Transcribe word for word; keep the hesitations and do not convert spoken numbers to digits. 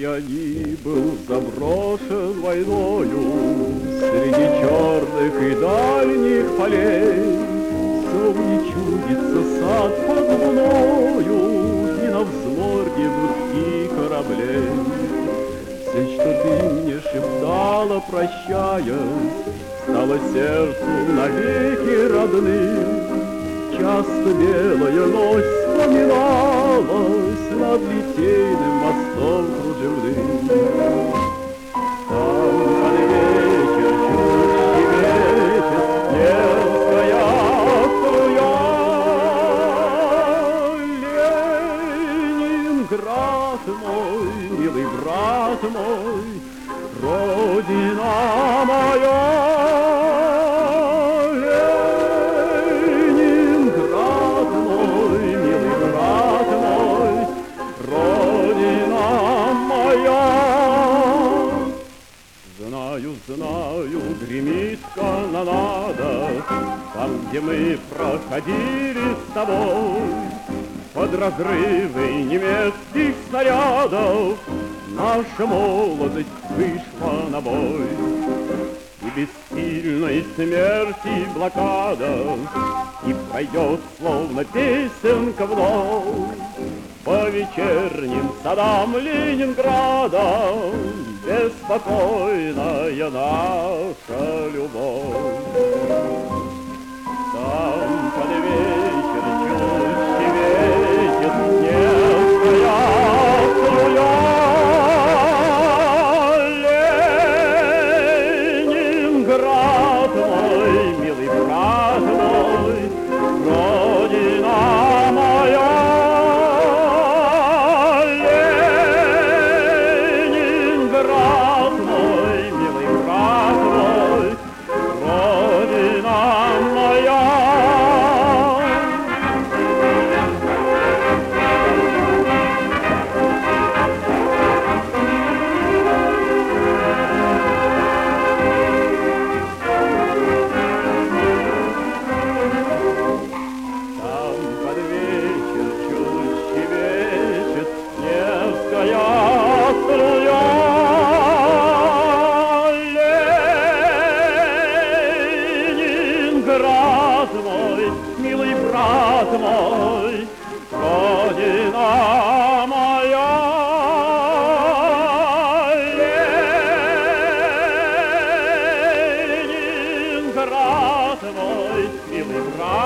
я ни был заброшен войною среди черных и дальних полей, все мне чудится сад под луною и на взморье будки кораблей. Все, что ты мне шептала, прощаясь, стало сердцу навеки родным. Часто белая ночь вспоминалась над литейным мостом кружевным. Там под вечер чуть ветер неская струя. Ленинград мой, милый брат мой, родина моя. Знаю, гремит канонада, там, где мы проходили с тобой, под разрывы немецких снарядов наша молодость вышла на бой. И бессильной смерти блокада не пройдет, словно песенка вновь, по вечерним садам Ленинграда беспокойная наша любовь. Там под вечер чуть щебечет нежная струя. Ленинград мой, милый брат мой, родина моя. Ленинград мой, милый брат мой, родина моя. Ленинград мой, милый брат